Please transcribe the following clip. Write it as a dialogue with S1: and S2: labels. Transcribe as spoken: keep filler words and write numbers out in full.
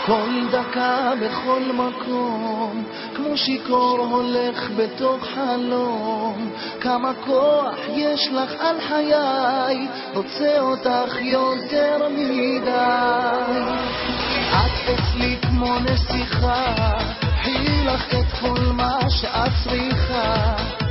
S1: כל דקה בכל מקום, כמו שיקור הולך בתוך חלום. כמה כוח יש לך על חיי, רוצה אותך יותר מדי. את אצלי כמו נסיכה, חי לך את כל מה שאת צריכה.